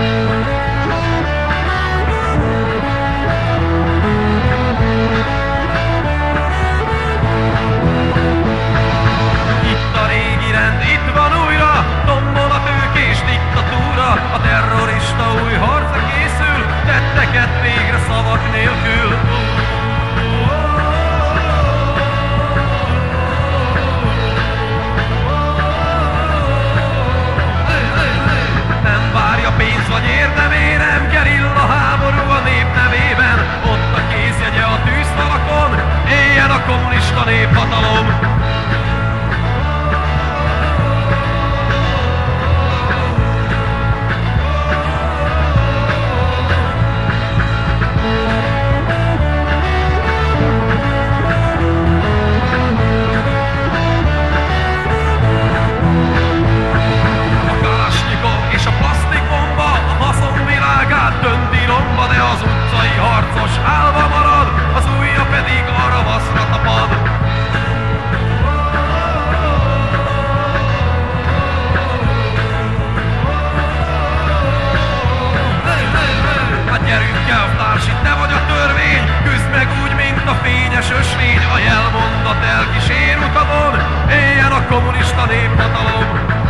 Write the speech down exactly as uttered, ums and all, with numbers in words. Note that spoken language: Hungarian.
A terrorista új harca készül, tetteket végre szavak nélkül. Nem várja pénz vagy érdemé, nem gerilla háború a nép nevében. Ott a kézjegye a tűzfalakon, éljen a kommunista néphatalom. Dönti romba, de az utcai harcos állva marad, az ujja pedig a ravaszra tapad. Hát gyerünk elvtárs, itt te vagy a törvény, küzd meg úgy, mint a fényes ösvény, a jelmondat elkísér utadon, éljen a kommunista néphatalom.